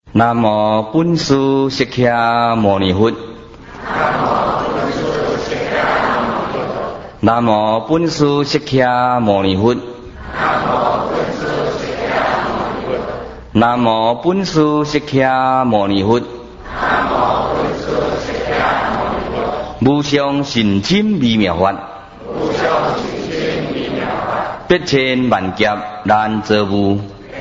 南无本师释迦牟尼佛。南无本师释迦牟尼佛。南无本师释迦牟尼佛。无上甚深微妙法，百千万劫难遭遇。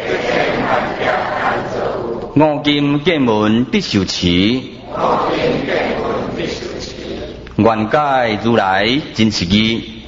五金剑门必受持，愿解如来真实义。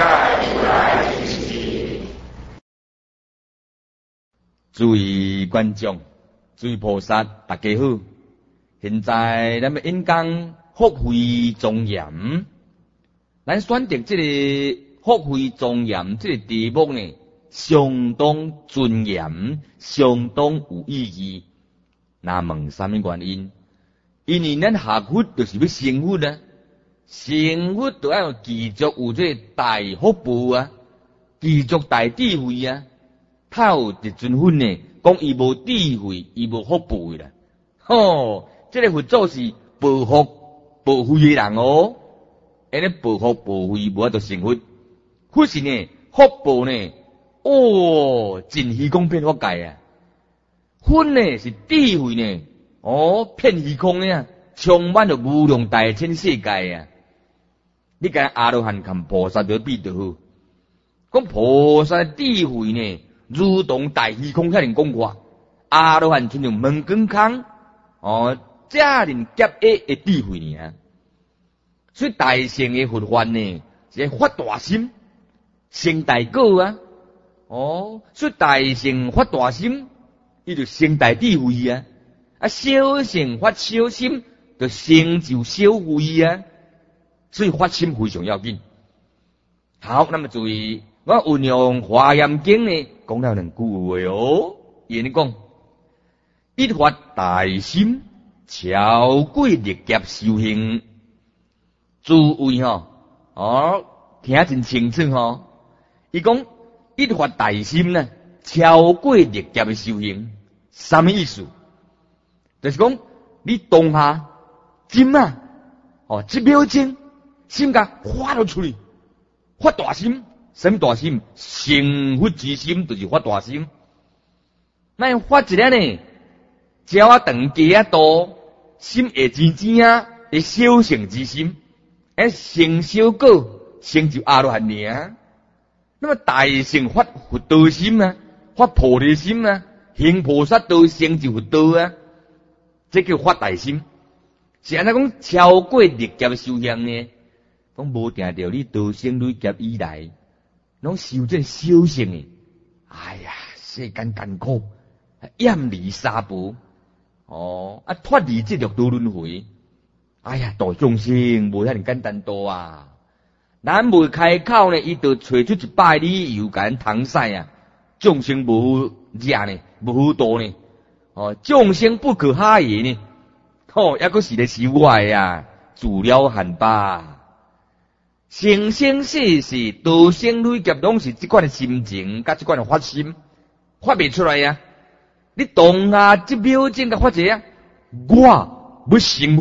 诸位观众，诸位菩萨，大家好。现在咱们演讲福慧庄严，咱选择这个福慧庄严这个题目呢，相当尊严，相当有意义。那问什么原因？因为咱学佛就是要成佛啊，成佛就要继续有这大福报啊，继续大智慧啊。他有一尊佛呢，讲伊无智慧，伊无福报啦。这个佛祖是报福报慧的人哦，安尼报福报慧无法度成佛。佛是呢，福报呢，真虚空遍法界啊。佛呢是智慧呢，遍虚空呢，充满着无量大千世界啊。你甲阿罗汉看菩萨就比就好，讲菩萨的智慧呢，如同大虚空遐尼广阔，阿罗汉亲像门根空，遮尔劫下的智慧呢。所以大乘的佛法呢，是发大心，成大果啊。所以大乘发大心，伊就成大智慧啊。小乘发小心，就成就小慧啊。所以发心非常要紧。好，那么注意，我运用华严经呢，讲了两句话哦。伊尼讲，一发大心，超过历劫修行。诸位听真清楚伊讲一发大心呢，超过历劫的修行，什么意思？就是讲你当下真啊，一秒钟心甲发了出去，发大心。什么大心？成佛之心就是发大心。那发一个呢，鸟啊长鸡啊多，心会尖尖啊，会小乘之心，成小果，成就阿罗汉尔。那么大乘发佛道心啊，发菩提心啊，行菩萨道成就佛道啊，这叫发大心。是安怎讲超过历劫修行呢？讲无定着你道生累劫以来，拢修这小乘的，世间艰苦，厌离三宝，脱离这六道轮回，度众生无遐尼简单多啊！咱未开口呢，伊就找出一百理由甲咱搪塞啊！众生无热呢，无度呢，众生不可哈也呢，抑个是咧修我啊，自了汉吧。生生世世道生累劫，拢是这款的心情，甲这款的发心，发未出来啊！你当下一秒钟甲发者啊，我要成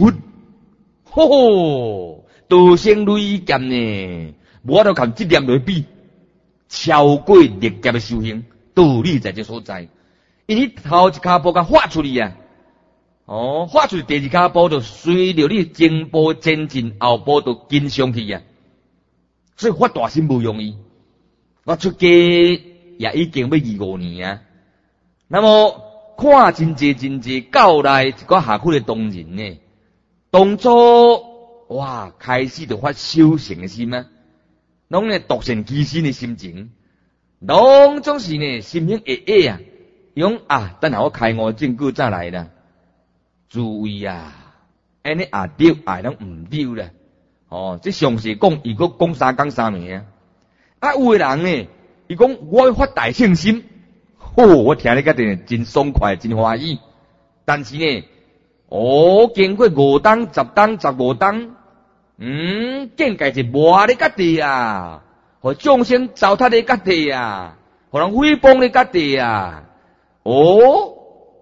佛，道生累劫呢，无法度靠这念来比，超过历劫的修行，道理在这所在。因为头一骹步甲发出去啊，发出去第二骹步就随着你前步前进，后步就跟上去啊。所以发大心不容易，我出家也已经要25年啊。那么看真济教内一个下苦的同仁呢，当初开始就发修行的心啊，拢呢独善其身的心情，拢总是呢心情会啊，用等下我开悟证据再来啦。诸位啊，安尼对，拢唔对啦。这详细讲，伊个讲3讲3暝啊。有的人呢，伊讲我要发大乘心，我听你个真爽快，真欢喜。但是呢，经过5当、10当、15当，境界是磨咧家己啊，互众生糟蹋咧家己啊，互人诽谤咧家己啊。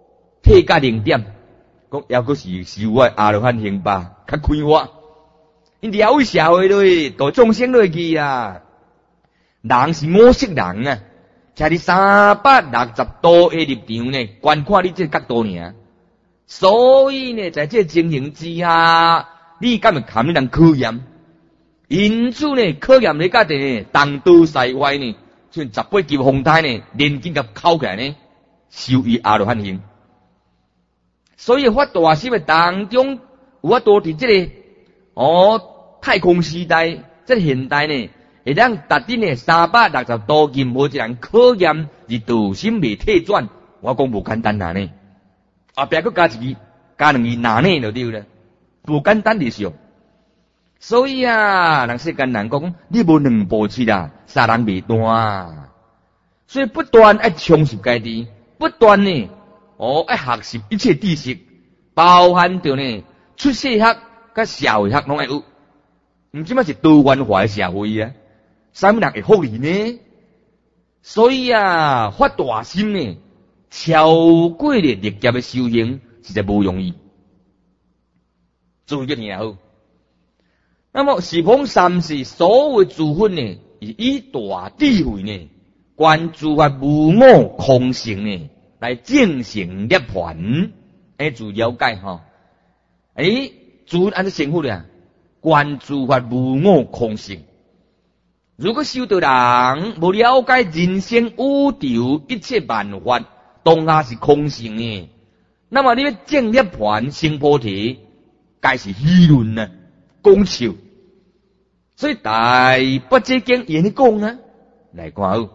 退甲0点，讲抑阁是修我阿罗汉行吧，较开化。因了为社会落，都众生落去啊。人是五色人啊，徛伫360度的立场呢，观看你这角度尔。所以呢，在这情形之下，你敢会堪你人考验？因此呢，考验你家己呢，东倒西歪呢，像18级风台呢，连紧甲考起来呢，修于阿罗汉行。所以发大心的当中，有法度伫这个太空时代，这个现代呢，会当达到呢360度任何一人考验而道心未退转，我讲无简单呐呢。后壁佫加一个，加2个哪呢就对了，不简单的事。所以啊，人世间人讲，你无2步七啦，杀人未断。所以不断爱充实家己，不断呢，爱学习一切知识，包含着呢出世学甲社会学拢爱有。毋即摆是多元化的社会啊，啥物人会福利呢？所以啊，发大心呢，超过了历劫的修行，实在无容易。注意个听好。那么十方三世所谓诸佛呢，以大智慧呢，观诸法无我空性呢，来证成涅槃。自了解吼。诸按照成佛了。观诸法无我空性，如果修道人无了解人生宇宙一切万法当下是空性呢，那么你要证涅槃成菩提，该是议论呢，讲笑。所以大不这经言讲呢，来看好，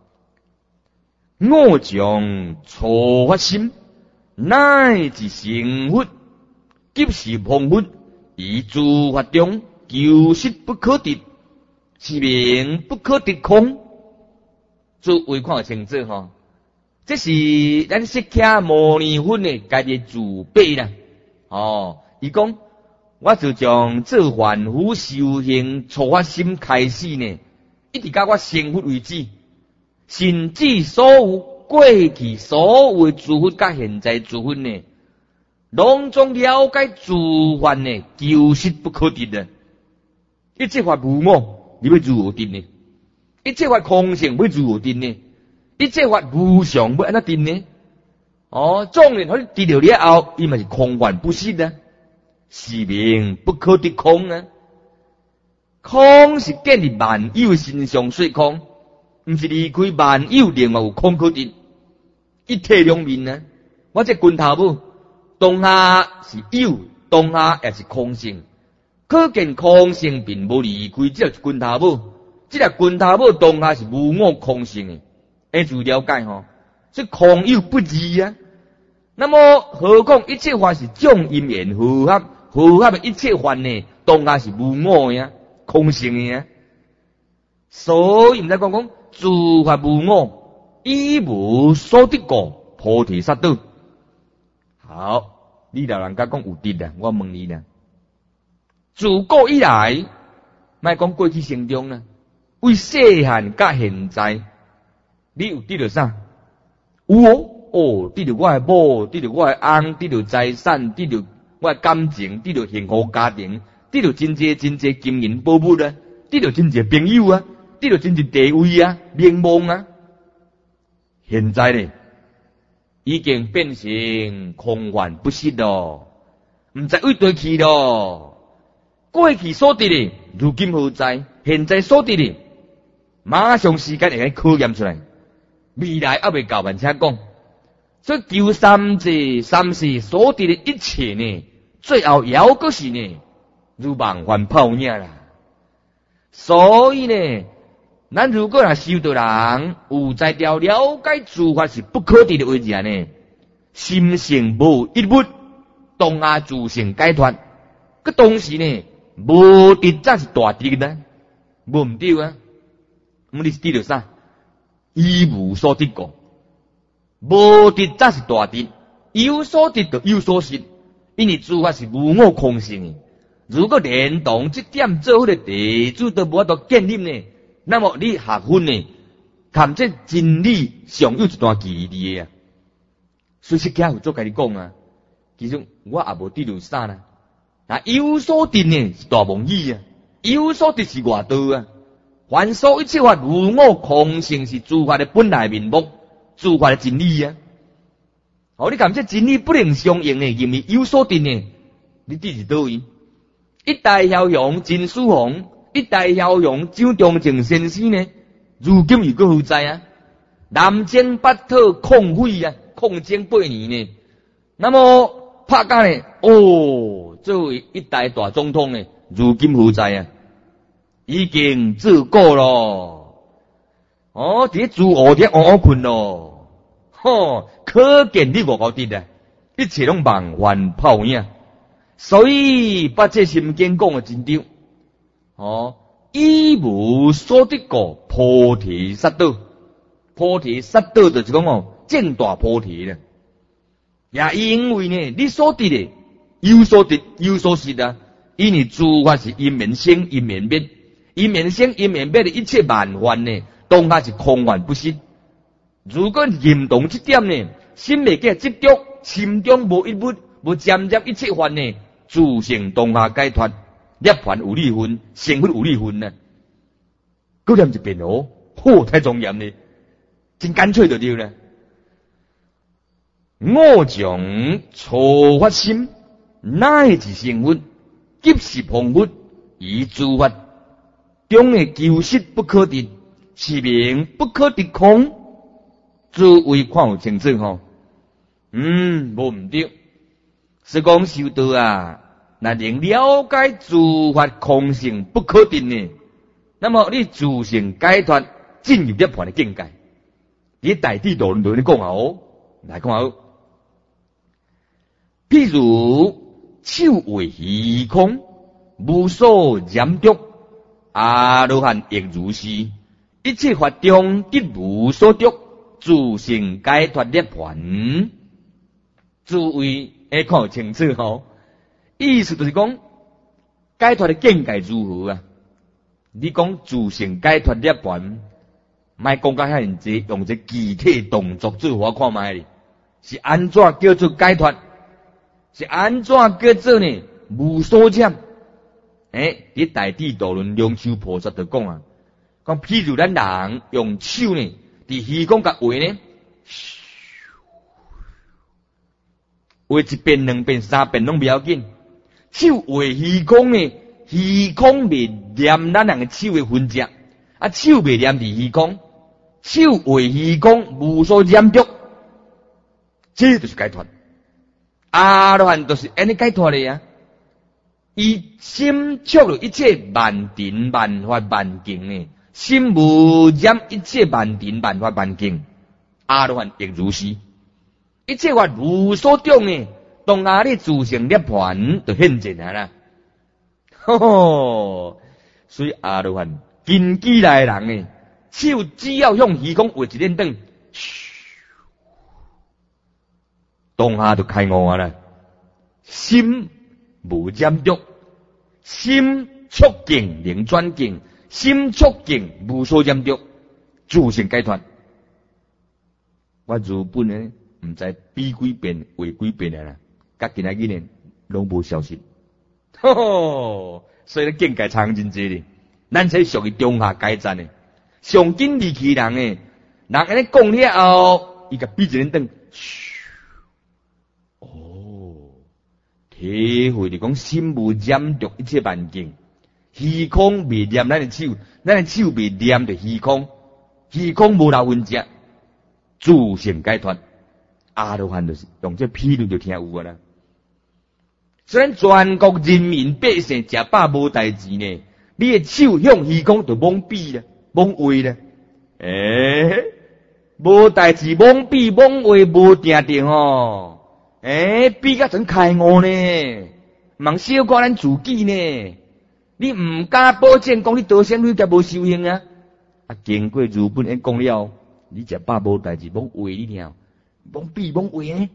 我将初发心，乃至成佛，即是碰佛。以诸法中求实不可得，是名不可得空。诸位看清楚吼，这是咱释迦牟尼佛的家己自备啦。伊讲，我就将这凡夫修行初发心开始呢，一直到我成佛为止，甚至所有过去所有诸佛甲现在诸佛呢。拢总了解诸法呢，求实不可得的。一切法无我，你要如何定呢？一切法空性要如何定呢？一切法无常要安怎定呢？纵然可以得了后，伊嘛是空幻不实啊，是名不可得空啊。空是建立万有身上说空，毋是离开万有另外有空可得。一体两面啊，我这拳头母。当下是有，当下也是空性，可见空性并无离开这个拳头母，这个拳头母当下是无我空性的，自了解吼。所以空有不二啊。那么何况一切法是众因缘合合，合合的一切法呢，当下是无我呀，空性的呀。所以毋知讲诸法无我，以无所得果，菩提萨埵。好，你老人家讲有得啦，我问你啦。自古以来，莫讲过去生中啦，为细汉甲现在，你有得到啥？有得到我的某，得到我的翁，得到财产，得到我的感情，得到幸福家庭，得到真济金银宝物啊，得到真济朋友啊，得到真济地位啊，名望啊。现在呢？已经变成空幻不实咯，唔知为对去咯。过去所得的，如今何在？现在所得的，马上时间会给考验出来。未来还未到，万且讲。所以求三世所得的一切呢，最后要个是呢，如梦幻泡影啦。所以呢，咱如果修道人有在了解诸法是不可得的位置呢，心性无一物，当下自性解脱。个同时呢，无得才是大得的，无唔对啊。你是得到啥？一无所得过，无得才是大得，有所得就有所失，因为诸法是无我空性的。如果连同这点做好的地主都无法度建立呢？那么你学分呢，看这真理上有一段距离啊。 所以释迦有做甲你讲啊，其实我也无得到啥啦。那有所得呢是大妄语啊，有所得是外道啊。凡所一切法如我空性是诸法的本来面目，诸法的真理啊。哦，你感觉真理不能相应呢，因为有所得呢，你得是倒位？一代枵雄真殊宏，一代枵雄周中正先生呢，如今又搁何在啊？南征北讨空匪啊，空征8年呢。那么拍甲呢？哦，作为一代大总统呢，如今何在啊？已经自过咯。哦，伫住卧伫嗷困咯。吼，可见你外高得啊，一切拢梦幻泡影。所以把这心经讲的真对。哦，一无所得过菩提萨埵，菩提萨埵就是讲哦，正大菩提了。也因为呢，你所得的有所得有所失啊，因为诸法是因缘生因缘灭，因缘生因缘灭的一切万法呢，当下是空幻不实。如果认同这点呢，心未嘅执着，心中无一物，无沾染一切法呢，自性当下解脱，涅槃有离分，成佛有离分呢。嗰念就变哦，太庄严呢，真干脆就对了。我将初发心，乃至成佛，即是蓬勃，以诸法中的求实不可得，是名不可得空。诸位看有清楚吼？无唔对。是讲修道啊，那能了解诸法空性不可得呢，那么你自性解脱，进入涅槃的境界。你大地道论你讲好，来讲好。譬如手为虚空，无所染着，阿罗汉亦如是。一切法中得无所着，自性解脱涅槃。诸位会看清楚吼，意思就是讲解脱的境界如何啊？你讲自性解脱涅槃，莫讲甲遐济，用一个具体动作做我看卖哩，是安怎叫做解脱？是安怎叫做呢？无所染。伫大智度论龙树菩萨就讲啊，讲譬如咱人用手呢，伫虚空甲画呢，画一遍、两遍、三遍拢不要紧。手画虚空呢，虚空未念咱人的手的痕迹，啊，手未念伫虚空，手画虚空无所染着，这就是解脱。阿罗汉都是安尼解脱的呀。伊心触了一切万尘万法万境呢，心无染一切万尘万法万境。阿罗汉亦如是，一切法无所着呢，当下你自性涅槃就现前啊啦。所以阿罗汉根基来的人呢，手只要向虚空画一点灯，当下就开悟啊啦。心无染着，心触境能转境，心触境无所染着，自性解脱。我日本呢，唔知比几遍画几遍啦，甲今仔日呢拢无消息。所以咧境界差真济哩，咱才属于中下阶层呢。上紧离去人呢，人安尼讲了后，伊甲闭一点灯。体会就讲心无染着一切万境，虚空未念咱的手，咱的手未念着虚空，虚空无留痕迹，自性解脱。阿罗汉就是用这譬喻就听有啊啦。虽然全国人民百姓食饱无代志呢，你的手向虚空就懵逼啦，懵话啦，无代志懵逼懵话无定定哦。比较真开悟呢，茫小看咱自己呢。你唔敢保证讲你多少你才无修行啊？经过日本人讲了，你食饱无代志，懵话你听，懵逼懵话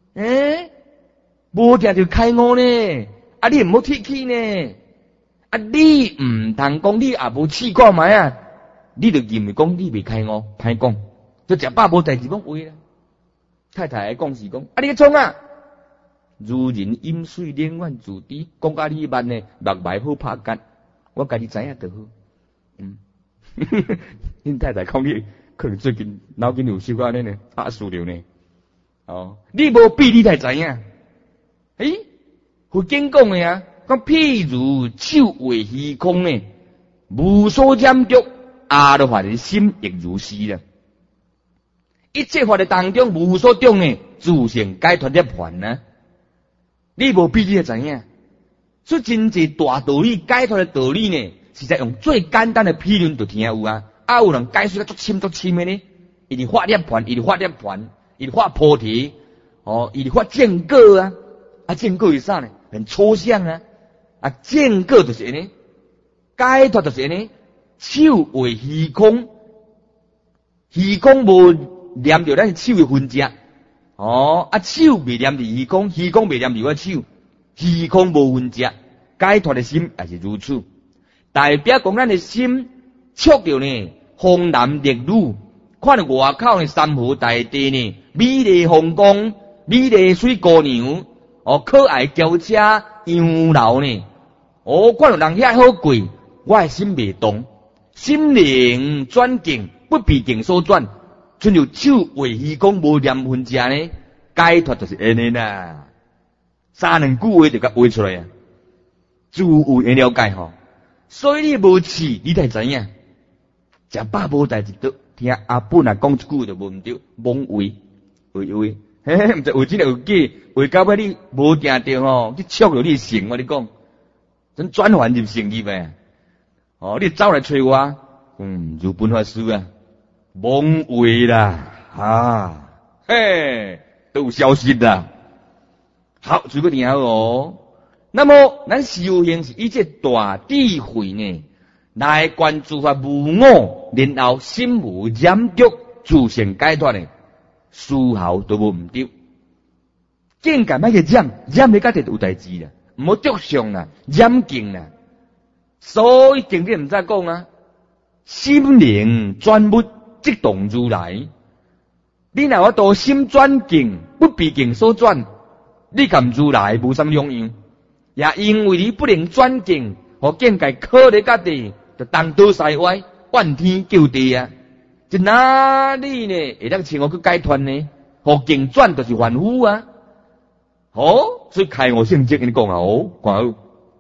无定就开悟呢。你唔好铁气呢。你唔通讲你也无试过买啊？你就认为讲你未开悟，歹讲，就食饱无代志懵话啦。 太太讲是讲，啊你去创啊！如人饮水，冷暖自知。讲甲你捌呢，目睭好拍干，我家己知影就好。恁太太讲你可能最近脑筋有小可呢拍输了呢。你无比你才知影。佛经讲的啊，讲譬如手为虚空呢，无所染着，阿罗汉的心亦如是啦。一切法的当中无所中呢，自性解脱涅槃啊！你无比你才知影。所以真济大道理解脱的道理呢，是在用最简单的譬论就听有啊。有人解说得足深的呢，伊是发涅槃，伊是发涅槃，伊是发菩提，伊是发正果啊。正果是啥呢？很抽象啊。正果就是安尼，解脱就是安尼。手为虚空，虚空无念着咱手的分只。手未念着虚空，虚空未念着我手，虚空无分只。解脱的心也是如此，代表讲咱的心触着呢，风男烈女，看到外口的山河大地呢，美丽风光，美丽水姑娘。可爱轿车洋楼呢？看到人遐好过，我的心未动，心灵转境，不被境所转，亲像手为虚空无念分只呢，解脱就是安尼啦。三两句话就甲画出来啊，诸有会了解吼。所以你无试，你才知影。食饱无代志得，听阿本啊讲一句就无毋对，妄为，喂。毋知有真有假，为到尾你无定着吼，去触着你性，我你讲，真转换入性入诶。你走来找我，如本法师啊，妄为啦，都有消息啦。好，最个听好那么，咱修行是以这大智慧呢，来关注法无我，然后心无染着，自性解脱呢。丝毫都无毋对，境界乜嘢染你家己有代志啦，唔好着相啦，染境啦。所以经典唔再讲啊，心灵转物即动如来。你若我到心转境，不被境所转，你含如来无啥两样。也因为你不能转境，和境界靠你家己，就东倒西歪，怨天叫地啊！在哪里呢？会当请我去解脱呢？和境转就是凡夫啊！所以开我性质跟你讲啊！看好，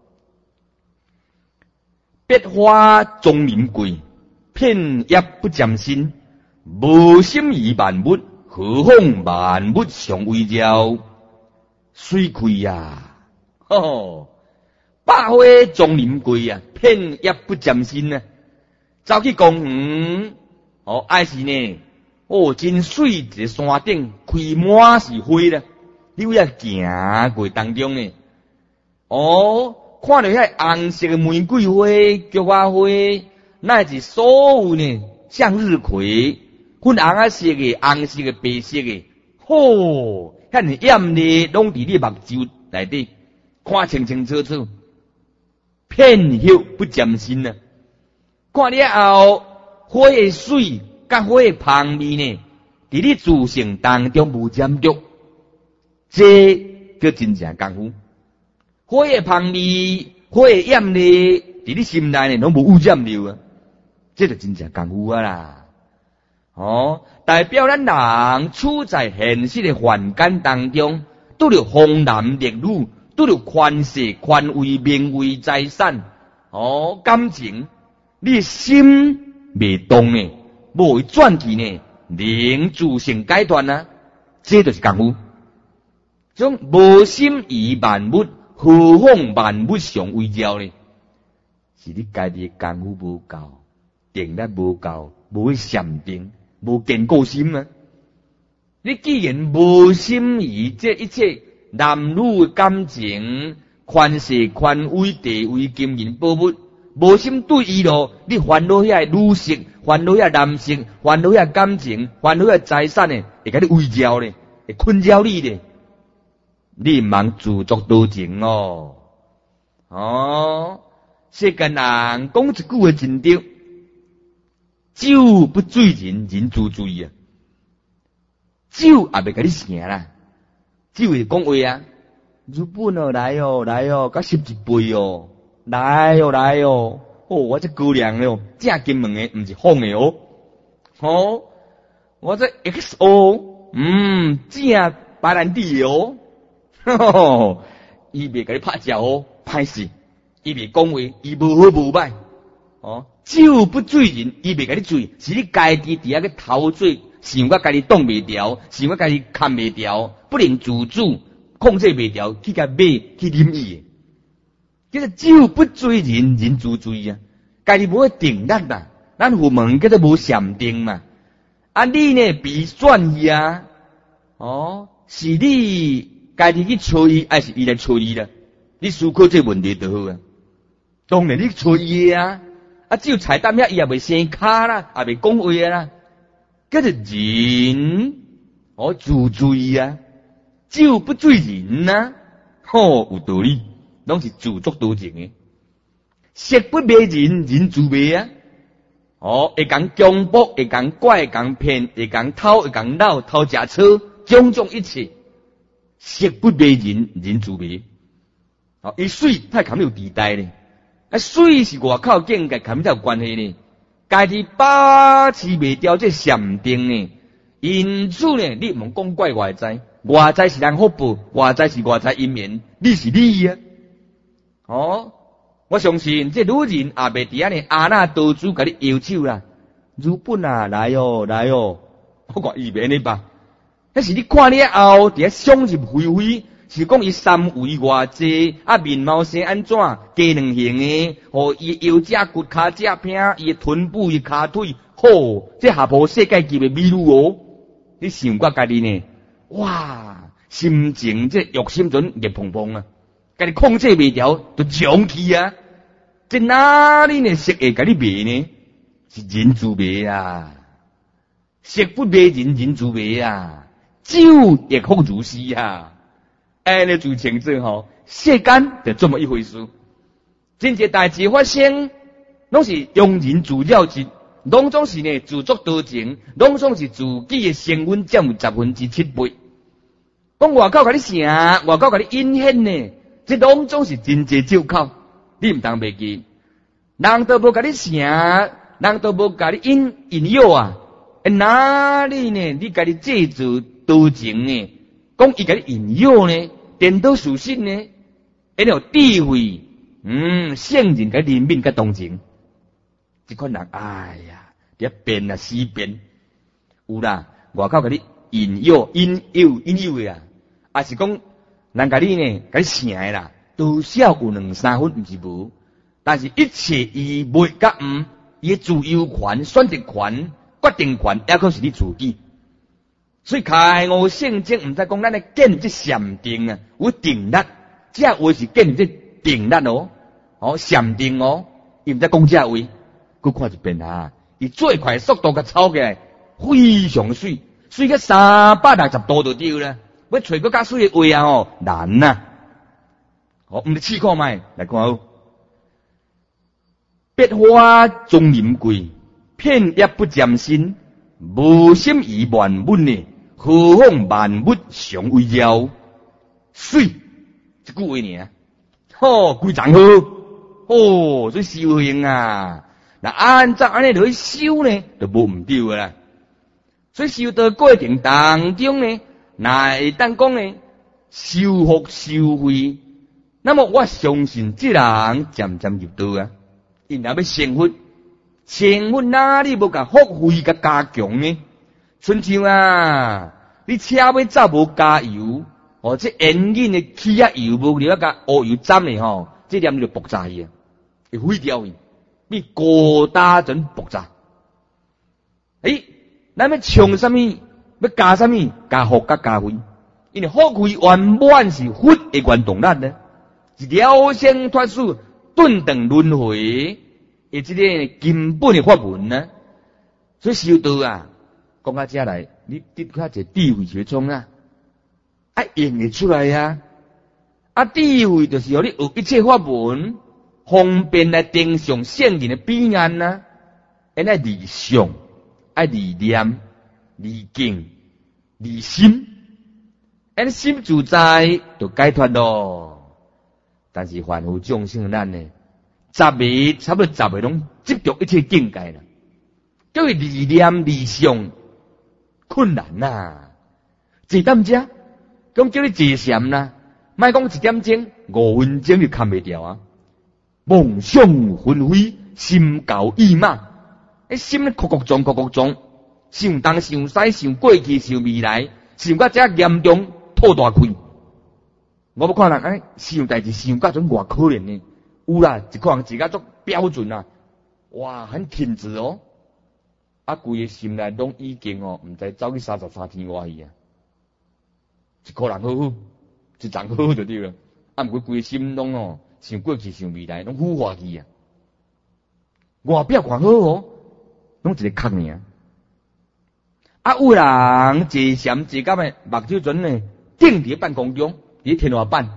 别花钟名贵，片叶不沾心，无心于万物，何况万物尚微妙，水亏呀！百花钟名贵啊，片叶不沾心啊！走去公园。爱是呢，真水一个山顶开满是花啦，你有遐行过当中呢，看到遐红色的玫瑰花、菊花花，乃是所有呢向日葵，粉红色的、红色的、白色的，遐尼艳丽，拢伫你目睭内底，看清清楚楚，片叶不沾心啊！看了后。花的水甲花的香味呢，伫你自性当中无沾着，这叫真正功夫。花的香味、花的艳丽，伫你心内呢拢无污染了啊，这就真正功夫啊啦。代表咱人处在现实的环境当中，拄着风男烈女，拄着权势、权位、名位、财产，感情，你心。未动呢，无会转去呢，令自性解脱啊，这就是功夫。种无心于万物，何况万物尚微妙呢？是你家己功夫无够，定力无够，无去禅定，无坚固心啊！你既然无心于这一切男女感情、权势、权威、地位、金银宝物。无心对伊咯，你烦恼遐女色，烦恼遐男色，烦恼遐感情，烦恼遐财产呢，会甲你围绕咧，会困扰你咧。你毋通自作多情哦。世间人讲一句话真对，酒不醉人人自醉啊。 酒也袂甲你成啦，酒会讲话啊，日本哦来哦来哦，甲11杯哦，来哦来哦，哦我这高粱的哦，正金门的，毋是仿的哦，哦，我这 XO，正白兰地的哦，吼，伊袂甲你拍照哦，歹势，伊袂讲话，伊无好无歹，哦，酒不醉人，伊袂甲你醉，是你家己伫遐个陶醉。想我家己挡袂牢，想我家己看袂牢，不能自主，控制袂牢，去甲买去啉伊。叫做酒不醉人，人自醉啊！家己无定力嘛，咱父门叫做无禅定嘛。啊，你呢被选伊啊？哦，是你家己去找伊，还是伊来找你啦？你思考这问题就好啊。当然你找伊啊，啊，只有菜单遐伊也袂生卡啦，也袂讲话啦。叫做人，哦，自醉啊，酒不醉人啊，吼，有道理，拢是自作多情的。色不迷人，人自迷啊，哦，会讲强迫，会讲怪，会讲骗，会讲偷，会讲闹，偷食车，种种一切，色不迷人，人自迷。哦，伊水太含有地带呢，啊，水是外口境界，含有关系呢。家己把持袂掉这禅定呢，因此呢，你莫讲怪外在，外在是人福报，外在是外在因缘，你是你啊。哦，我相信这女人也袂伫安尼阿那道主甲你摇手啦，日本啊来哦来哦，我讲伊袂安尼吧，那是你看了后，伫遐想入非非。是讲伊三围偌济，啊面貌生安怎？加两形诶，哦伊腰只骨骹只拼，伊臀部伊骹腿，吼，这下坡世界级诶美女哦！你想过家己呢？哇，心情这欲心阵热碰碰啊！家己控制袂牢，就上去啊！这哪里呢？色会甲你迷呢？是人自迷啊！色不迷人，人自迷啊！酒亦复如是啊！安尼就清楚吼，世间就这么一回事。真侪代志发生，拢是庸人自扰之，拢总是呢自作多情，拢总是自己的成分占有7%。讲外口甲你成，外口甲你引现呢，这拢总是真侪借口，你唔当袂记。人都无甲你成，人都无甲你引诱啊，哪里呢？你家己借助多情呢？讲伊甲你引诱呢，颠倒事实呢，因有智慧，圣人甲怜悯甲同情，这款人，哎呀，你变啊死变，有啦，外口甲你引诱的啊，还是讲人甲你呢，甲你请的啦，多少有2-3分，毋是无，但是一切伊袂甲伊的自由权、选择权、决定权，也可是你自己。所以开悟圣经唔知讲咱的建立这禅定啊，有定力，这话是建立这定力哦，哦禅定哦，伊唔知讲这话，佮看一遍啊，伊最快速度甲抄起来，非常水，水个360度就对啦，要找个较水的话啊哦难呐，哦唔是试看卖来看好，别花终淫贵，片叶不沾身。无心以万物呢，何况万物常为妖？水，这句话呢，吼，规张好，哦，所以修行啊，那按照安尼落去修呢，就无唔对个啦。所以修道过程当中呢，那会当讲呢，修福修慧，那么我相信这人渐渐入道啊，因若要成佛。成佛哪里无甲福慧甲加强呢？春像啊，你车要走无加油，哦，这引擎的气啊油无了甲乌油沾的吼，这点就爆炸去啊，会毁掉去，比高大真爆炸。咱要冲什么？要加什么？加福甲加慧，因为福慧圆满是佛的原动力呢，是了生脱死，顿等轮回。以这个根本的法门呢，所以修道啊，讲到这来，你得较一智慧学中啊，用得出来呀、智慧就是让你学一切法门，方便来登上圣人的彼岸呐。爱理想，爱理念，理境， 离心，安心自在就解脱咯。但是凡夫众生咱呢，差不多10个拢执着一切境界啦，叫伊离念离相困难呐。坐踮遮，讲叫你坐禅啦，莫讲1点钟，5分钟就看袂掉啊！梦想纷飞，心高意马，心咧哭撞，想东想西，想过去，想未来，想到遮严重，吐大气。我要看人想代志想到种偌可怜呢，有啦，一个人自家做标准啊，哇，很挺直哦，规个心内拢已经毋知走去33天外去啊，一个人好好，一丛好好就对了，毋过规个心拢想过去，想未来，拢腐化去啊，外表看好拢一个壳尔。有人坐禅坐到目睭准呢，顶伫半空中，伫天花板，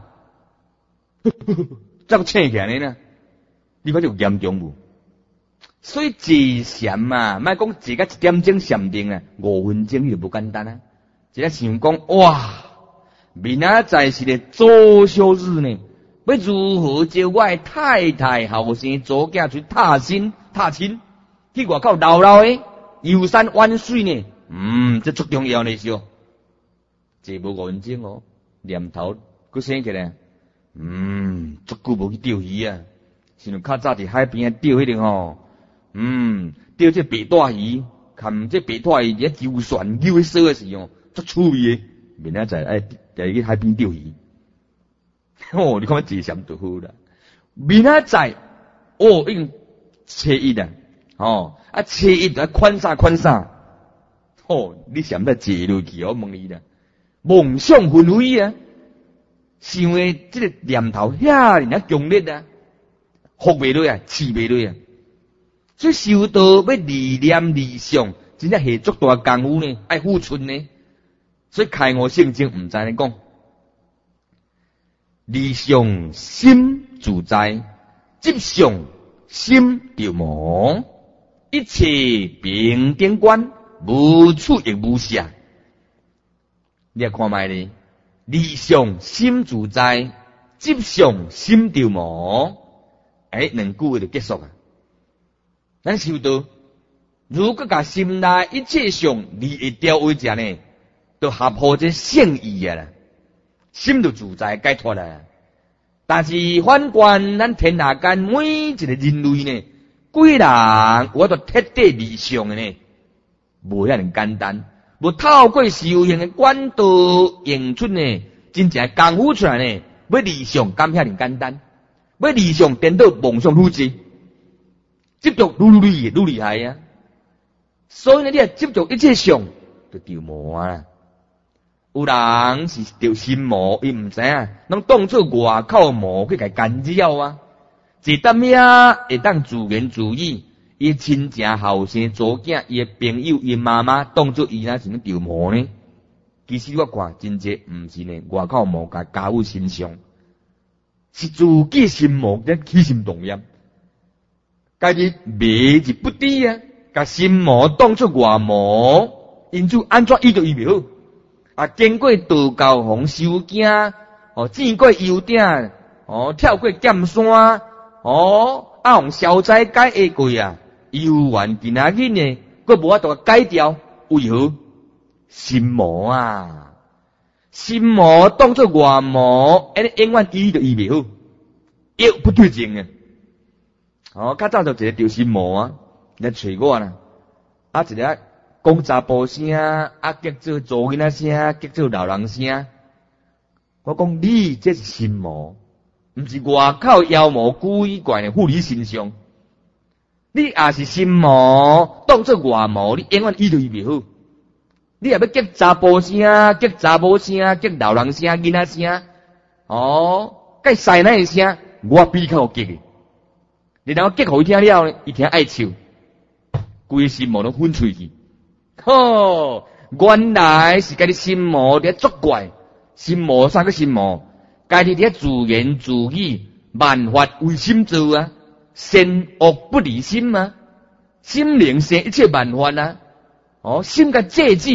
再醒起来呢，你看就严重无？所以坐禅嘛，莫讲坐到1点钟禅定啊，5分钟就不简单啊。一个想讲，哇，明仔载是个周休日呢，要如何招我的太太后生祖囝去踏亲，去外口流诶，游山玩水呢？这足重要呢，是哦。坐无5分钟念头佫醒起来，足久无去钓鱼啊，像较早伫海边钓迄个钓这白带鱼，看这白带鱼伫游船游去耍诶时足趣味诶。明仔载去海边钓鱼，你看坐禅就好啦。明仔载已经初一啦，初一就款啥。你想要坐落去，我问你啦，梦想纷飞啊，想诶这个念头遐尔强烈啊，服袂落啊，饲袂落啊，所以修道要离念离想，真正下足大功夫呢，爱付出呢。所以开悟圣经毋知你讲，离想心自在，执想心着魔，一切平等观。无处亦无暇，你看卖咧，理想心自在，执想心着魔，2句话就结束啊。咱修道，如果甲心内一切相离会掉为者呢，就合乎这圣意啊啦，心就自在解脱啦。但是反观咱天下间每一个人类呢，几人我都彻底理想的呢？无遐尼简单，无透过修行的管道用出呢，真正功夫出来呢，要理想敢遐尼简单，要理想颠倒梦想愈济，执着愈厉害啊！所以呢，你啊执着一切相，就着魔啊！有人是着心魔，伊毋知影，拢当作外口魔去甲干扰啊！一担遐会当自言自语。伊亲情后生祖囝，伊朋友，伊妈妈当作伊那是着魔呢？其实我看真济毋是呢，外口魔甲加入心上，是自己心魔在起心动念，家己迷之不知啊，甲心魔当作外魔，因此安怎伊就伊袂好啊？经过道教红修经，见过油鼎，跳过剑山，红消灾解下过啊！游玩今仔日呢，佫无法度改掉，为何？心魔啊！心魔当作外魔，永远医就医袂好，药不对症啊！较早就一个着心魔啊，来找我啦，一个讲查甫声，叫做做囡仔声，叫做老人声。我讲你这是心魔，毋是外口妖魔鬼怪的附你身上。你也是心魔，当作外魔，你永远医就医袂好。你也要叫查甫声，叫查某声，叫老人声，囡仔声，叫师奶的声，我比较有激的。你然后激互伊听了呢，伊听爱笑，规个心魔拢分喙去。原来是家己心魔伫作怪，心魔啥个心魔？家己伫自言自语，万法为心造啊！善恶不离心啊，心灵生一切万法啊！心甲戒止，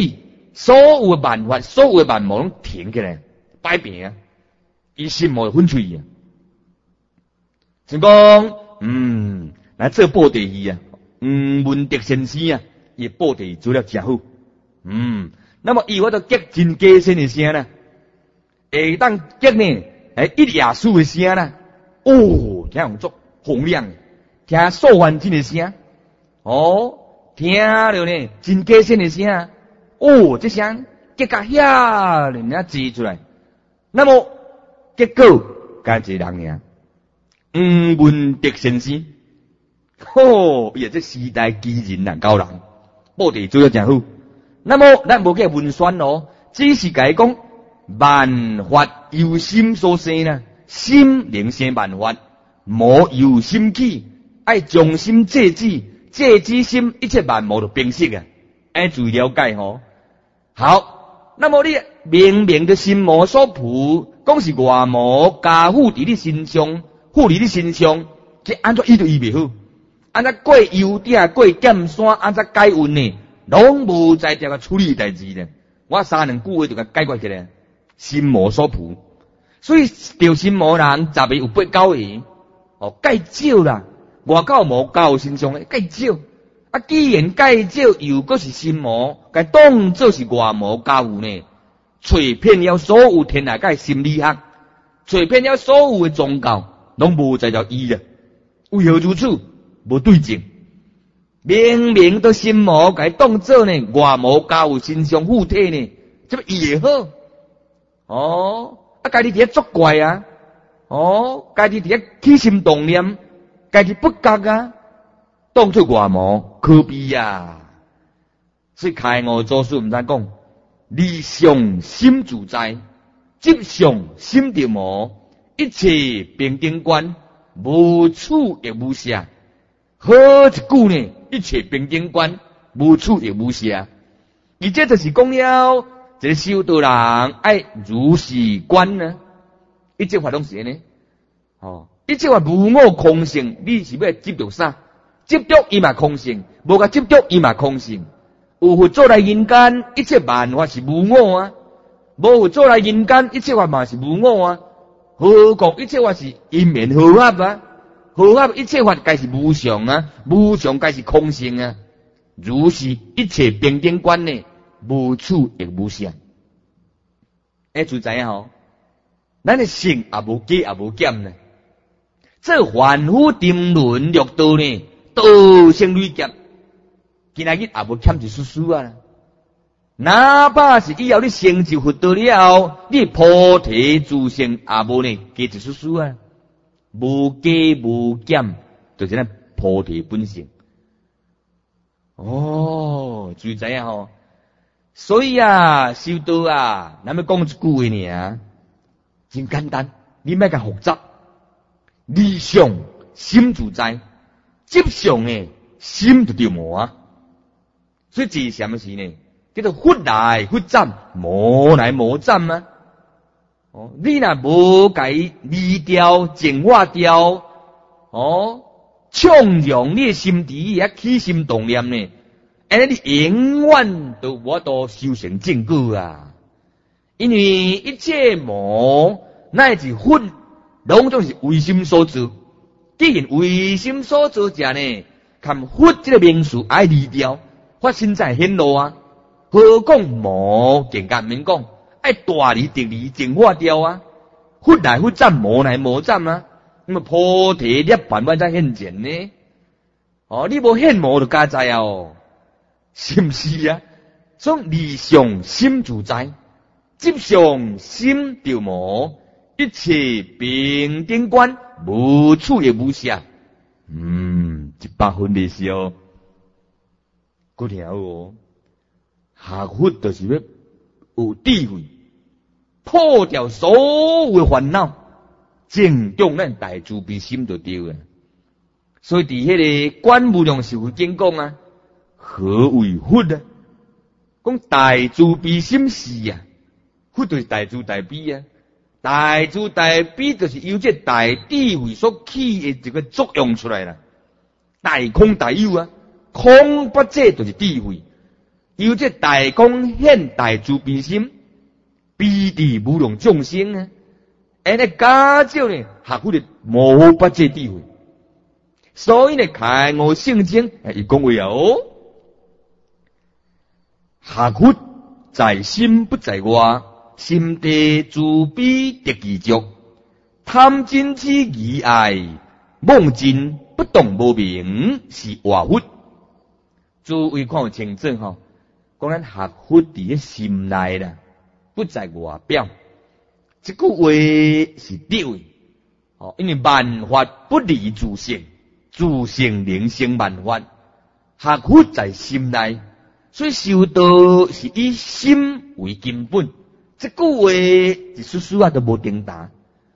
所有的万法，所有的万魔拢停起来，摆平啊，伊心魔分嘴啊。就讲，来做报地义啊，文德先生啊，伊报地做了真好，那么伊我都结真加深的声啦，会当结呢，一耶稣的声啦，听用足洪亮，听数万真的声，听了呢，真加深的声，这声结甲遐人家挤出来，那么结果干一个人呀，文德先生，也这时代奇人啊，高人，报地做了真好。那么咱无计文宣只是甲伊讲万法由心所生啦，心能生万法，魔由心起，爱将心制止，制止心，一切万魔就平息啊！注意了解好，那么你明明的心魔所ผู，讲是外魔加附伫你身上，附伫你身上，这安怎伊就医袂好？安怎过优点，过剑山，安怎解运呢？拢无在这个处理代志呢，我3两句话就甲解决起来。心魔所ผู，所以着心魔人10个有8、9个，介少啦。外口魔教身上咧，介少。既然介少，又搁是心魔，该当作是外魔教有呢？吹遍了所有天下界心理学，吹遍了所有的宗教，拢无在条医啊。为何如此？无对症。明明都心魔，该当作呢外魔教有身上附体呢，这么医会好？家己伫遐作怪啊！家己伫遐起心动念，家己不觉啊，当作外魔，可悲啊！所以开悟祖师毋知讲，理想心自在，执上心着魔，一切平等观，无处亦无暇。好一句呢，一切平等观，无处亦无暇。而这就是讲了。这个修道人爱如是观呢，一切法拢是呢，一切法无我空性，你是要执着啥？执着伊嘛空性，无甲执着伊嘛空性。有佛做来人间，一切万法是无我啊；无佛做来人间，一切法嘛是无我啊。何况一切法是因缘和合啊？和合一切法该是无常啊，无常该是空性啊。如是一切平等观呢？无处亦无相，就知影咱的性也无加也无减呢。这凡夫沉沦六道呢，道生累劫，今仔日也无欠一丝丝啊。哪怕是以后你成就佛道了，你菩提自性也无呢加一丝丝啊，无加无减，就是咱菩提本性。注意知影所以修道咱要讲一句话呢，真简单，你莫甲复杂。理想心自在，执上呢心就着魔啊。所以这是什么事呢？叫做佛来佛斩，魔来魔斩啊。你若无甲伊离掉、净化掉，畅用你的心智也起心动念呢？你永远都无多修成正果啊！因为一切魔乃至佛，拢总是为心所做。既然为心所做者呢，看佛这个名词爱离掉，发生在显露啊。何况魔更加免讲，爱大离直离净化掉啊。佛来佛斩，魔来魔斩啊。那么菩提涅槃万在现前呢？你无现魔就加在是不是啊？所以理想心自在，执上心着魔，一切平等观，无处亦无暇。100分的是够听学佛就是要有智慧，破掉所有的烦恼，正中咱大慈悲心就对了。所以伫迄个观无量寿经讲何为佛啊？讲大慈悲心是佛就是大慈大悲大慈大悲就是由这大智慧所起的这个作用出来了。大空大有空不这就是智慧， 有这大公显大慈悲心，悲地无容众生啊！安尼假照呢，学佛的无不这智慧。所以呢，开悟圣经伊讲话哦，学佛在心不在外，心地慈悲得其足，贪嗔痴疑爱，妄尽不动无明，是活佛。诸位看有清楚吼，讲咱学佛伫咧心内啦，不在外表。这句话是对的，因为万法不离自性，自性能生万法，学佛在心内，所以修道是以心为根本。这句话一丝丝都无颠倒。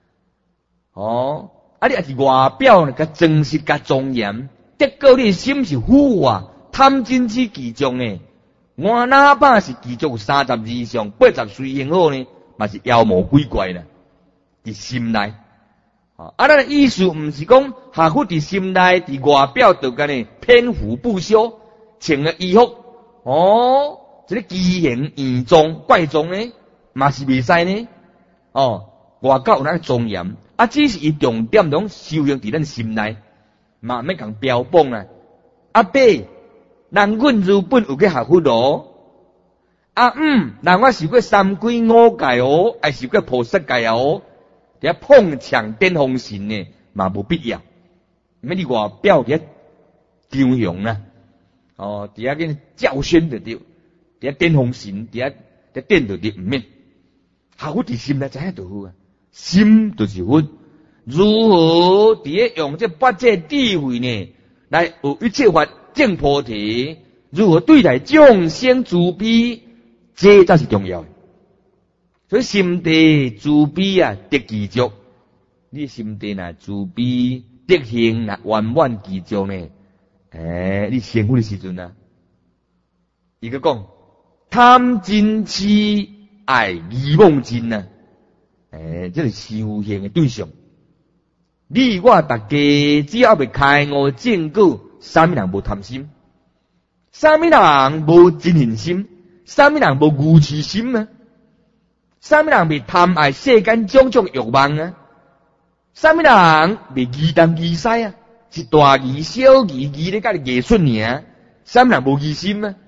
你也是外表甲真实甲庄严，结果你心是腐化，贪嗔痴其中呢。我哪怕是其中30以上80岁以后呢，嘛是妖魔鬼怪啦，伫心内。咱的意思毋是讲学佛伫心内，伫外表就干呢偏腐不修，穿个衣服，这个畸形异状怪状呢，嘛是袂使呢。外口有咱庄严，只是伊重点拢修行伫咱心内，嘛免共标榜啦。伯，人阮日本有去学佛咯。人我受过三规五戒还受过菩萨戒伫遐碰抢颠风神呢，嘛无必要。免你外表伫遐张扬啦，伫遐个教宣就对，伫遐颠风神，伫遐颠就对，毋免。学佛伫心内知影就好啊。心就是佛，如何伫遐用这八戒智慧呢，来有一切法证菩提？如何对待众生慈悲？这才是重要的。所以心地慈悲得其足。你心地若慈悲，德行若圆满其足呢？你成佛的时阵伊个讲贪嗔痴爱疑妄尽这是修行的对象。你我大家只要未开悟正果，啥物人无贪心？啥物人无真恨心？啥物人无愚痴心啊？啥物人未贪爱世间种种欲望啊？啥物人未疑东疑西啊？是大疑小疑疑咧，甲你艺术尔。啥物人无疑心啊？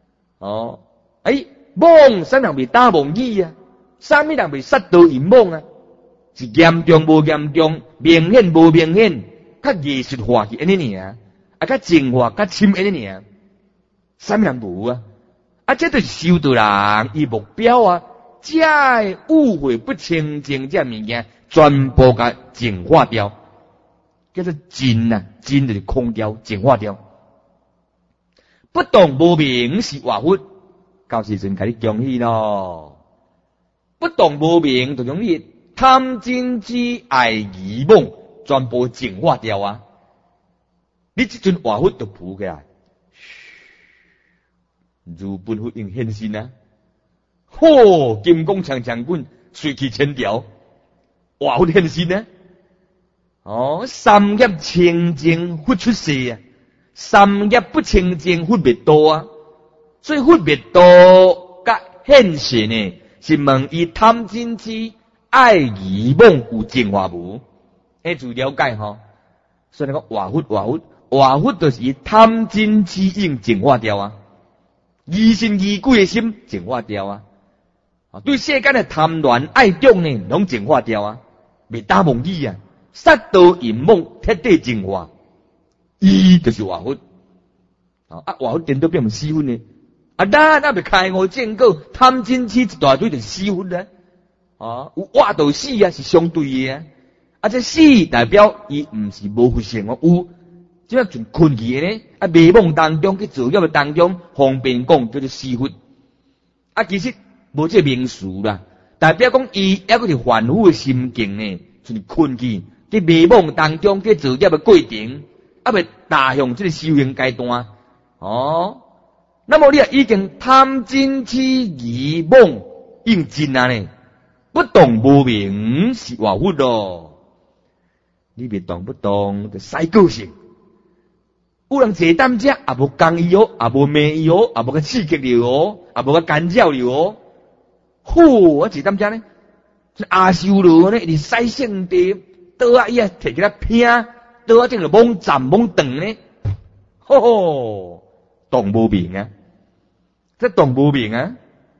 妄啥物人未打妄语啊？啥物人未杀盗淫妄啊？是严重无严重，明显无明显，较艺术化去安尼尔，较净化较深安尼尔。啥物人无啊？这就是修道人伊目标这误会不清净这物件，全部甲净化掉，叫做净净就是空掉，净化掉。不动无明是活佛，到时阵甲你恭喜咯。不动无明就用你贪嗔痴爱疑妄全部净化掉你这阵活佛就浮起来。如本佛应现身金光长长棍，随其千条，活佛现身三业清净佛出世三业不清净佛灭道所以佛灭道甲现世呢，是问伊贪嗔痴爱疑妄有净化无？自了解所以讲活佛就是以贪嗔痴应净化掉疑心疑鬼的心净化掉对世间的贪恋爱中呢，拢净化掉未打妄语杀盗淫妄彻底净化，伊就是活佛活佛颠倒变成死佛呢咱未开悟正果，贪嗔痴一大堆就死佛有活到死是相对的这死代表伊毋是无佛性有即摆从困去呢迷梦当中去造业的当中，方便讲叫做死佛其实无这名词啦，代表讲伊还佫是凡夫的心境呢，就是困去在迷梦当中去造业的过程，未踏向这个修行阶段那么你已经贪嗔痴疑妄应尽呢，不动无明是活佛咯。你别动不动就使个性有人坐担遮，也无讲伊哦，也无骂伊哦，也无甲刺激了哦，也无甲干扰了哦。我坐担遮呢，阿修罗呢，你使性地倒啊伊啊，摕起来拼，倒啊正着猛站猛撞呢，动无明啊，这动无明啊，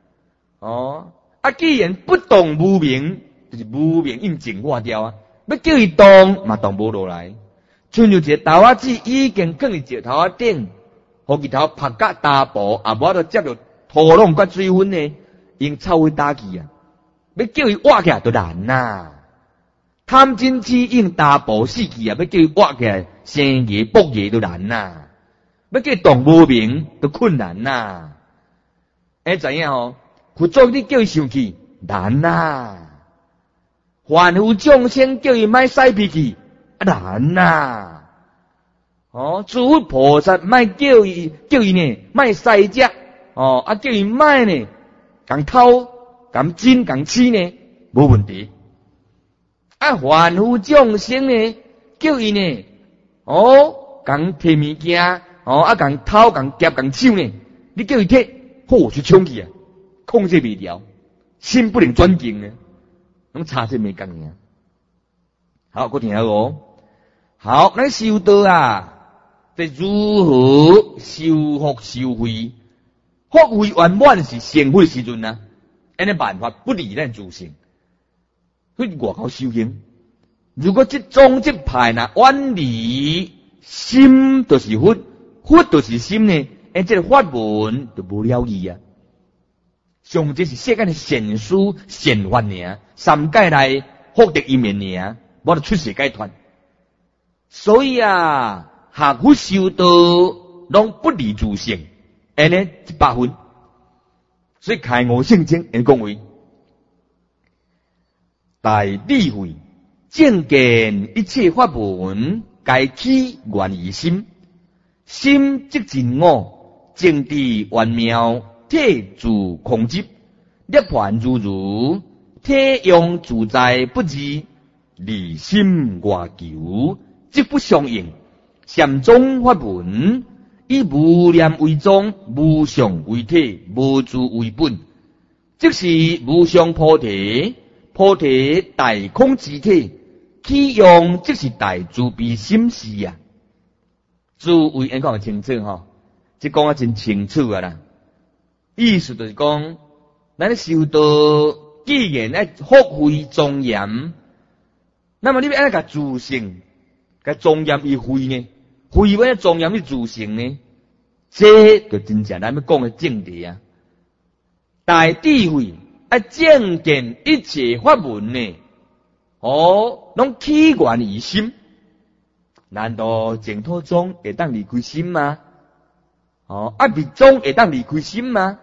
既然不动无明，就是无明应净化掉啊，要叫伊动嘛动无落来。像一个豆仔子已经放伫石头仔顶，互日头晒甲大步，也无法度接着土壤甲水分呢，用臭灰打去啊！要叫伊挖起来就难呐。贪嗔痴用大步死去啊！要叫伊挖起来生叶卜叶就难呐。要叫伊动无明就困难呐。知影哦？佛祖你叫伊生气难呐。凡夫众生叫伊莫使脾气。难呐！诸佛菩萨莫叫伊呢，莫使只叫伊莫呢，共偷、共争、共抢呢，无问题。凡夫众生呢，叫伊呢，共摕物件，共偷、共劫、共抢呢，你叫伊摕，就冲去啊，控制袂了，心不能转境呢，拢差这么讲呢。好，我听下哦。好，咱修道啊，得如何修福修慧？福慧圆满是成佛时阵啊，安尼办法不离咱自性。所以外口修行，如果这种这派呐远离心，就是佛，佛就是心呢，这个法门就无了义啊。上这是世间的善事善法尔，三界内福德一面尔，无得出世解脱。所以啊，学佛修道拢不离自性，安尼100分。所以开悟圣经人讲为大智慧，正见一切法门，该起源于心。心即真我，正智圆妙，体自空寂，涅槃如如，体用自在不二，离心外求。即不相应，禅宗法门以无念为宗，无相为体，无自为本，即是无上菩提。菩提大空之体，起用即是大慈悲心事啊！自为讲得清楚吼，即讲啊真清楚啊啦。意思就是讲，咱修道既然咧福慧庄严，那么你要安尼甲自性。个庄严与慧呢？慧为庄严与自性呢？这就真正咱要讲的正题啊！大智慧正见一切法门呢？拢起源于心。难道净土宗会当离开心吗？密宗会当离开心吗？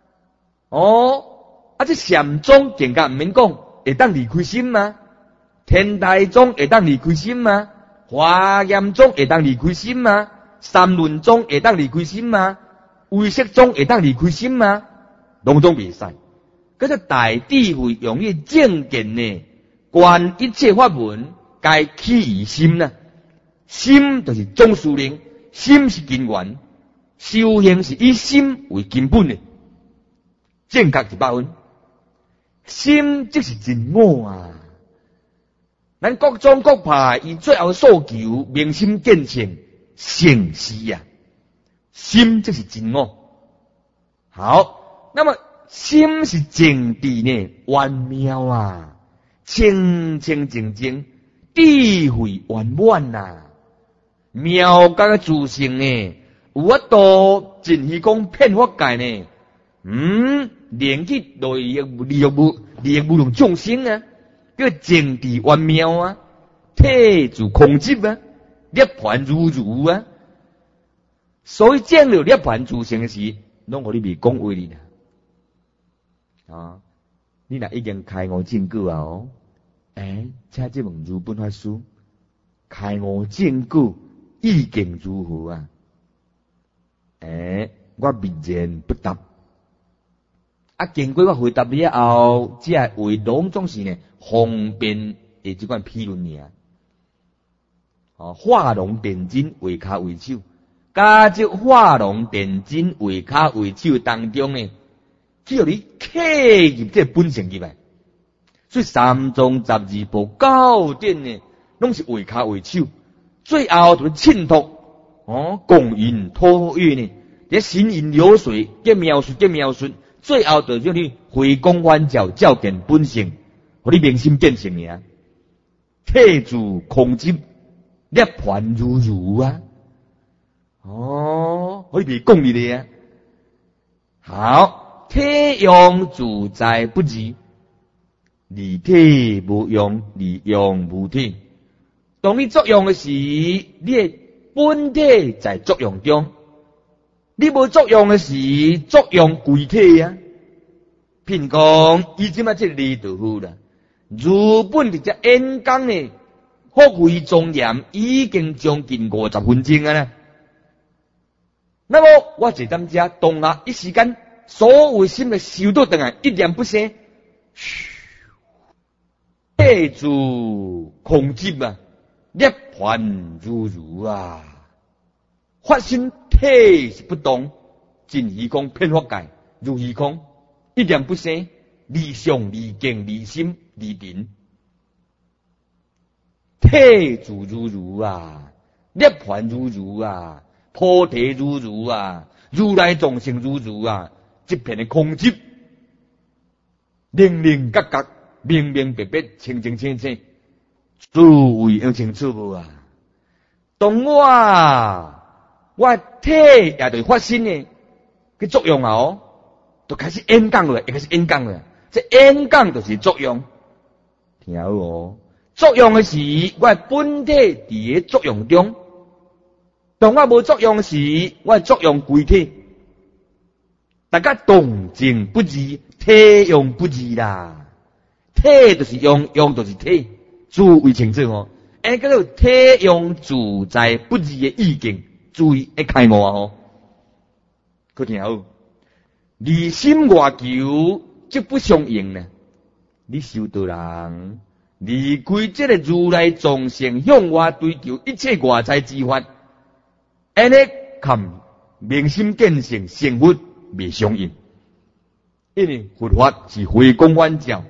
这禅宗更加唔免讲，会当离开心吗？天台宗会当离开心吗？华严宗会当离开心吗？三论宗会当离开心吗？唯识宗会当离开心吗？拢总袂使。嗰只大智慧用于正见呢，观一切法门，该起于心呐。心就是总司令，心是根源，修行是以心为根本的，正确100分。心即是真我啊！咱各宗各派，以最后诉求明心见性，性是啊，心即是真我。好，那么心是净智呢，圆妙啊，清清净净，智慧圆满啊，妙甲个自性呢，有法度尽虚空遍法界呢，连去利益无量众生啊！叫净智圆妙啊，体自空寂啊，涅槃如如啊。所以见了涅槃自性时，拢互你未讲话哩啦。你若已经开悟证果啊请这问如本法师，开悟证果意见如何啊？我默然不答。经过我回答了后，这话拢总是呢方便的这款批论尔。画龙点睛，为骹为手， 加这化龙点睛为骹为手当中呢，叫你刻入这本性入来。所以三藏十二部教典呢，拢是为骹为手，最后就衬托共云托月呢，这行云流水嘅描述，最后就叫你回光返照，照见本性，互你明心见性尔。体住空寂，涅槃如如啊！可以别讲你的啊。好，体用自在不移，离体无用，离用无体。当你作用的时，你的本体在作用中；你无作用的时，作用归体啊。譬如讲，伊即马这例就好啦。如本伫只演讲呢，福慧庄严已经将近50分钟啊啦。那么我就踮遮当下一时间，所有心的收到回来，一念不生，体住空寂啊，涅槃如如啊。发心体是不动，尽虚空遍法界，如虚空，一念不生，离相离境离心离定，体住如如啊，涅槃如如啊。菩提如如啊，如来众生如如啊，一片的空寂，零零角角，明明白白，清清清清，诸位有清楚无啊？当我体也对发生呢个作用啊，就开始演讲了，开始演讲了。这演讲就是作用，听好哦。作用的时，我本体伫个作用中。当我无作用时，我作用归体。大家动静不移，体用不移啦。体就是用，用就是体，注意清楚哦。叫做体用自在不移的意境，注意一开幕哦。佢听好，离心外求即不相应呢。你修道人离开这个如来众生向外追求一切外在之法。安尼看明心见性成佛未相应，因为佛法是回光返照，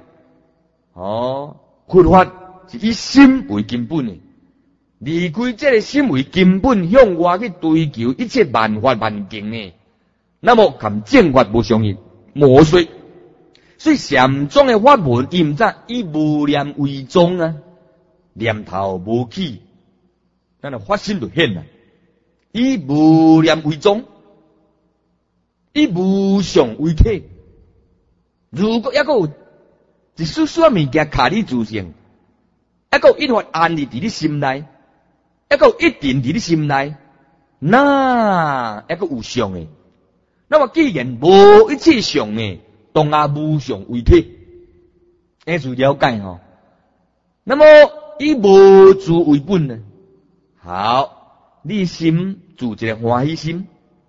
佛法是以心为根本的，离开这个心为根本，向外去追求一切万法万境呢，那么跟正法无相应，无说。所以禅宗的法门，伊毋知以无念为宗啊，念头无起，咱发心就显啦。以无念为宗，以无相为体。如果还有一丝丝物件卡你自性，还有一法安立伫你心内，还有一定伫你心内，那还有相的。那么既然无一切相的，当下无相为体，就了解吼。那么以无自为本呢？好。你心住一个欢喜心，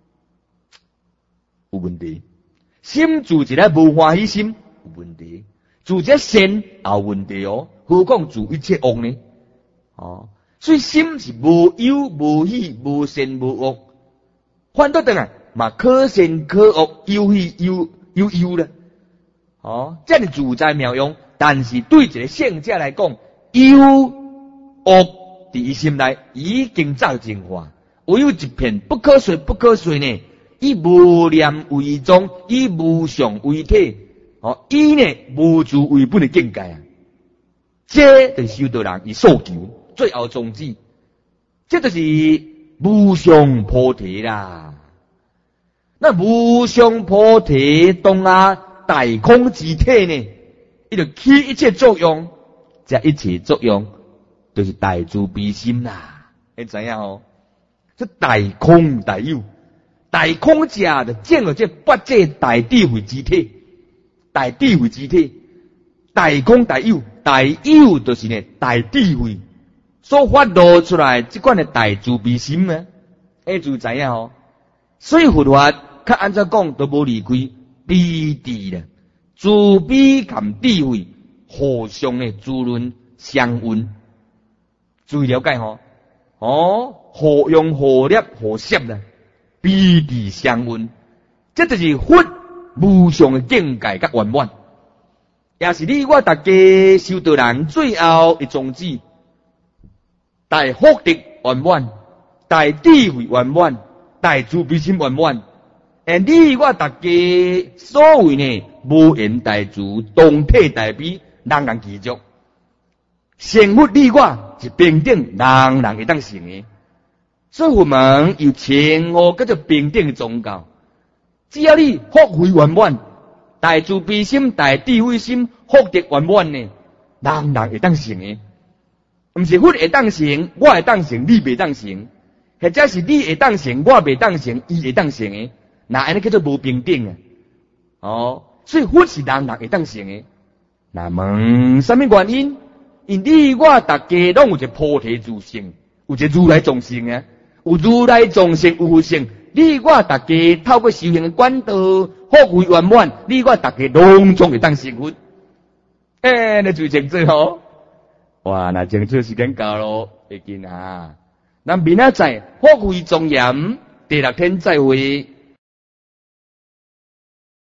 有问题；心住一个无欢喜心，有问题；住一个善也有问题哦。何况住一切恶呢？所以心是无忧无喜无善无恶，反倒等来嘛可善可恶，忧喜忧了。这样自在妙用，但是对一个圣者来讲，忧恶。伫伊心内已经造净化，唯有一片不可说不可说呢，以无念为宗，以无相为体，以呢无自为本的境界啊！这就是修道人以所求最后宗旨，这就是无上菩提啦。那无上菩提当下大空之体呢，伊就起一切作用，这一切作用。就是大慈悲心啦，你知影哦？这大空大有，大空者就见了这八界大智慧之体，大智慧之体，大空大有，大有就是呢大智慧所发露出来这款的大慈悲心呢，就知影哦。所以佛法较按照讲都无离开悲智啦，慈悲含智慧互相的滋润相运。注意了解吼， 互用互摄互摄啦，彼此相温，这就是佛无上的境界甲圆满，也是你我大家修道人最后的宗旨。大福德圆满，大智慧圆满，大慈悲心圆满。而你我大家所谓呢，无缘大慈，同体大悲，人人具足。成佛你我是平等，人人会当成的。所以佛门有前后叫做平等的宗教。只要你福慧圆满，大慈悲心、大智慧心、福德圆满呢，人人会当成的。毋是佛会当成，我会当成，你袂当成，或者是你会当成，我袂当成，伊会当成的，那安尼叫做无平等啊！所以佛是人人会当成的。那问什么原因？因你我大家拢有一个菩提自性，有一个如来众性啊，有如来众性有佛性。你我大家透过修行的管道，福慧圆满，你我大家拢总会当成佛。你最清楚吼。哇，那清楚时间到咯，会见啊！咱明仔载福慧庄严，第6天再会。